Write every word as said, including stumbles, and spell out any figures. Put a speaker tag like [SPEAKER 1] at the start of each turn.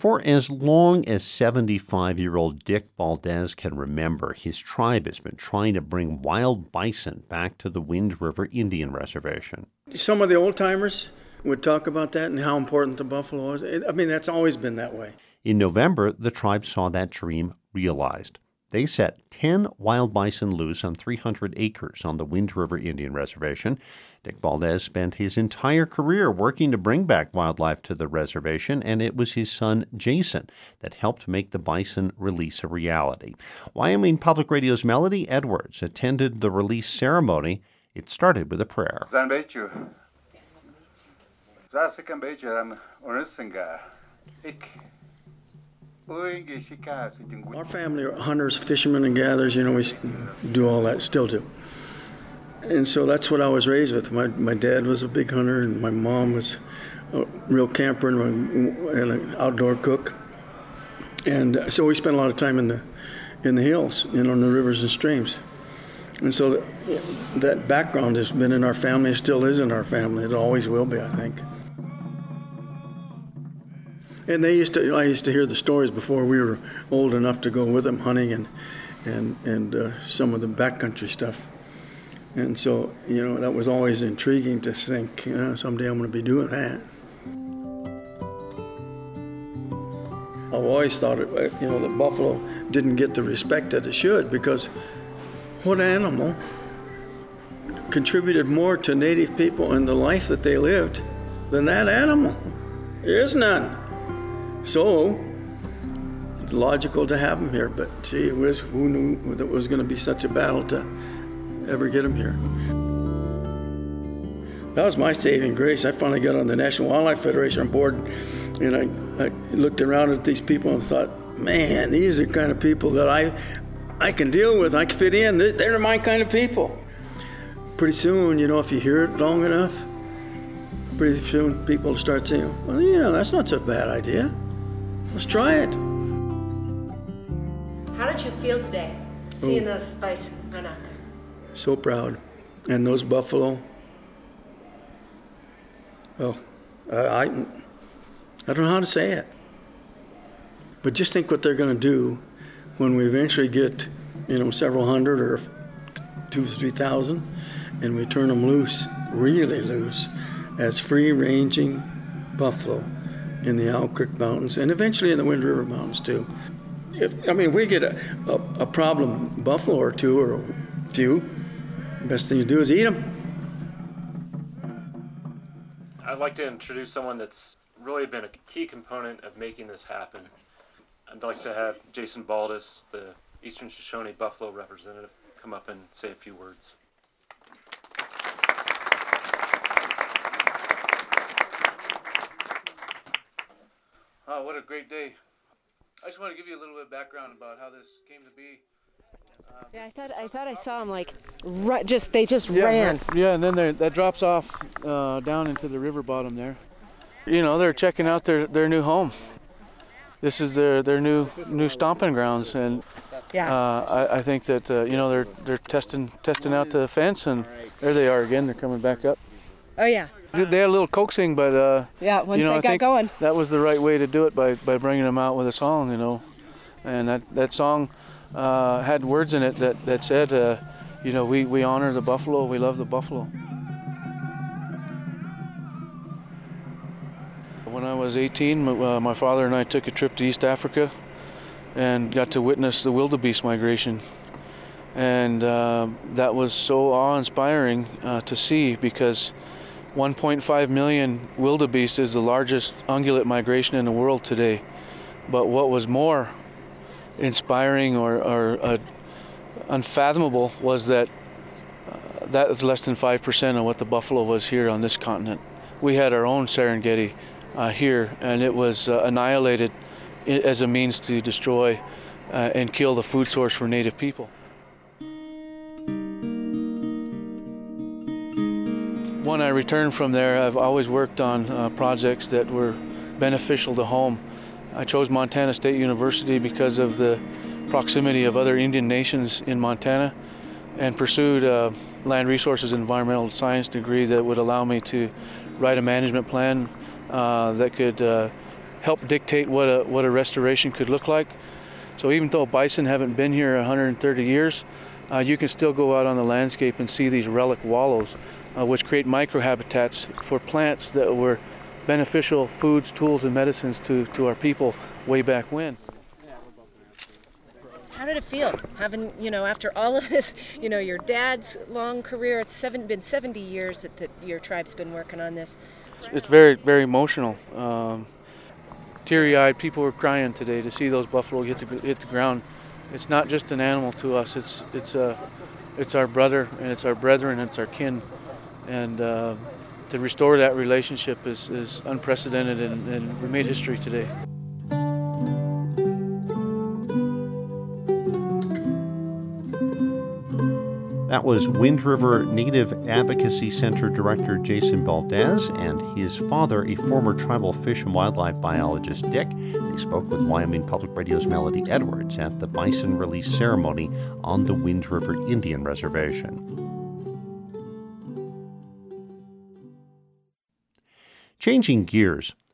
[SPEAKER 1] For as long as seventy-five-year-old Dick Valdez can remember, his tribe has been trying to bring wild bison back to the Wind River Indian Reservation.
[SPEAKER 2] Some of the old-timers would talk about that and how important the buffalo is. I mean, that's always been that way.
[SPEAKER 1] In November, the tribe saw that dream realized. They set ten wild bison loose on three hundred acres on the Wind River Indian Reservation. Dick Valdez spent his entire career working to bring back wildlife to the reservation, and it was his son, Jason, that helped make the bison release a reality. Wyoming Public Radio's Melody Edwards attended the release ceremony. It started with a prayer.
[SPEAKER 2] Our family are hunters, fishermen, and gatherers. You know, we do all that, still do. And so that's what I was raised with. My my dad was a big hunter, and my mom was a real camper and, a, and an outdoor cook. And so we spent a lot of time in the in the hills, you know, in the rivers and streams. And so that, that background has been in our family, it still is in our family. It always will be, I think. And they used to. I used to hear the stories before we were old enough to go with them hunting and and and uh, some of the backcountry stuff. And so, you know, that was always intriguing to think, you know, someday I'm going to be doing that. I've always thought, it, you know, that buffalo didn't get the respect that it should, because what animal contributed more to Native people and the life that they lived than that animal? There is none. So, it's logical to have them here, but gee whiz, who knew that it was going to be such a battle to ever get them here. That was my saving grace. I finally got on the National Wildlife Federation board, and I, I looked around at these people and thought, man, these are the kind of people that I I can deal with, I can fit in. They're my kind of people. Pretty soon, you know, if you hear it long enough, pretty soon people start saying, well, you know, that's not such a bad idea. Let's try it.
[SPEAKER 3] How did you feel today, seeing oh. those bison run out there?
[SPEAKER 2] So proud. And those buffalo, well, I, I, I don't know how to say it. But just think what they're going to do when we eventually get, you know, several hundred or two or three thousand, and we turn them loose, really loose, as free-ranging buffalo in the Owl Creek Mountains, and eventually in the Wind River Mountains, too. If, I mean, we get a, a, a problem buffalo or two or a few, the best thing to do is eat them.
[SPEAKER 4] I'd like to introduce someone that's really been a key component of making this happen. I'd like to have Jason Valdez, the Eastern Shoshone Buffalo representative, come up and say a few words.
[SPEAKER 5] Oh, what a great day. I just want to give you a little bit of background about how this came to be. Um,
[SPEAKER 3] yeah, I thought I thought I saw them like, ru- just they just
[SPEAKER 5] yeah,
[SPEAKER 3] ran.
[SPEAKER 5] Yeah, and then that drops off uh, down into the river bottom there. You know, they're checking out their, their new home. This is their, their new new stomping grounds, and
[SPEAKER 3] yeah.
[SPEAKER 5] uh, I, I think that uh, you know they're they're testing testing out the fence, and there they are again. They're coming back up.
[SPEAKER 3] Oh yeah.
[SPEAKER 5] They had a little coaxing, but uh,
[SPEAKER 3] yeah, once
[SPEAKER 5] you know,
[SPEAKER 3] they
[SPEAKER 5] I
[SPEAKER 3] got
[SPEAKER 5] think
[SPEAKER 3] going,
[SPEAKER 5] that was the right way to do it by, by bringing them out with a song, you know, and that that song uh, had words in it that that said, uh, you know, we we honor the buffalo, we love the buffalo. When I was eighteen, uh, my father and I took a trip to East Africa, and got to witness the wildebeest migration, and uh, that was so awe-inspiring uh, to see, because one point five million wildebeest is the largest ungulate migration in the world today. But what was more inspiring or, or uh, unfathomable was that uh, that is less than five percent of what the buffalo was here on this continent. We had our own Serengeti uh, here, and it was uh, annihilated as a means to destroy uh, and kill the food source for Native people. When I returned from there, I've always worked on uh, projects that were beneficial to home. I chose Montana State University because of the proximity of other Indian nations in Montana, and pursued a land resources and environmental science degree that would allow me to write a management plan uh, that could uh, helped dictate what a what a restoration could look like. So even though bison haven't been here one hundred thirty years, uh, you can still go out on the landscape and see these relic wallows, uh, which create microhabitats for plants that were beneficial foods, tools, and medicines to, to our people way back when.
[SPEAKER 3] How did it feel having, you know, after all of this, you know, your dad's long career, it's seven, been seventy years that, that your tribe's been working on this.
[SPEAKER 5] It's, it's very, very emotional. Um, teary-eyed, people were crying today to see those buffalo hit the, hit the ground. It's not just an animal to us, it's, it's, a, it's our brother, and it's our brethren, and it's our kin. And uh, to restore that relationship is, is unprecedented, and, and we made history today.
[SPEAKER 1] That was Wind River Native Advocacy Center Director Jason Valdez and his father, a former tribal fish and wildlife biologist, Dick. They spoke with Wyoming Public Radio's Melody Edwards at the bison release ceremony on the Wind River Indian Reservation. Changing gears,